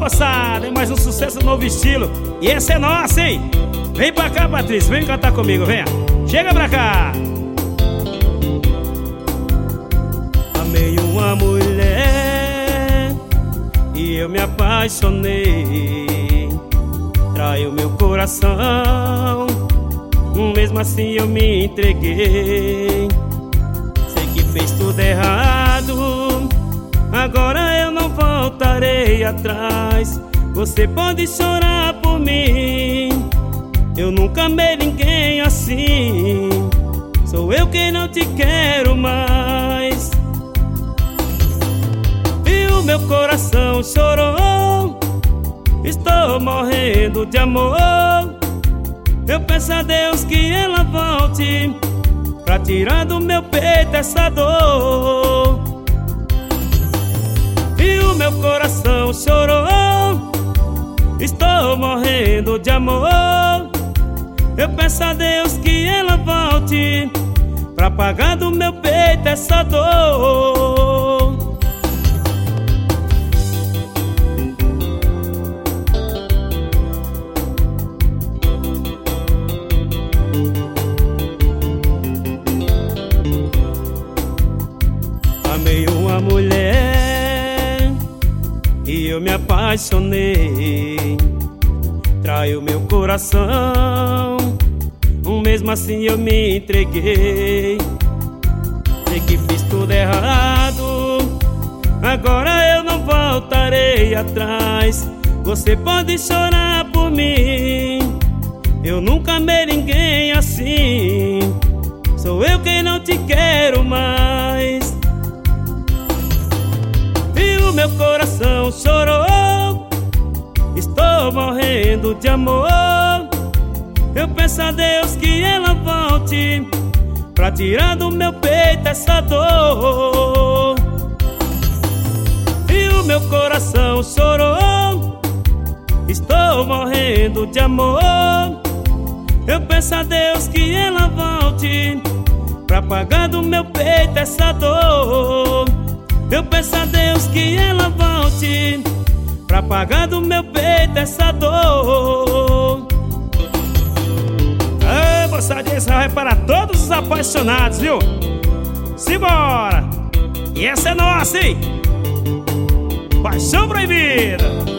moçada, é mais um sucesso novo estilo. E essa é nossa, hein? Vem pra cá, Patrícia, vem cantar comigo, venha. Chega pra cá. Amei uma mulher e eu me apaixonei. Traiu meu coração, mesmo assim eu me entreguei. Sei que fez tudo errado, agora eu não voltarei atrás. Você pode chorar por mim, eu nunca amei ninguém assim. Sou eu quem não te quero mais. E o meu coração chorou, estou morrendo de amor. Eu peço a Deus que ela volte pra tirar do meu peito essa dor. E o meu coração chorou, estou morrendo de amor. Eu peço a Deus que ela volte pra apagar do meu peito essa dor. Amei uma mulher e eu me apaixonei. Traiu meu coração, mesmo assim eu me entreguei. Sei que fiz tudo errado, agora eu não voltarei atrás. Você pode chorar por mim, eu nunca amei ninguém assim. Sou eu quem não te quero mais. E o meu coração chorou, estou morrendo de amor. Eu peço a Deus que ela volte pra tirar do meu peito essa dor. E o meu coração chorou, estou morrendo de amor. Eu peço a Deus que ela volte pra apagar do meu peito essa dor. Eu peço a Deus que ela volte pra apagar do meu peito essa dor. Moçadinha, essa vai para todos os apaixonados, viu? Simbora! E essa é nossa, hein? Paixão Proibida!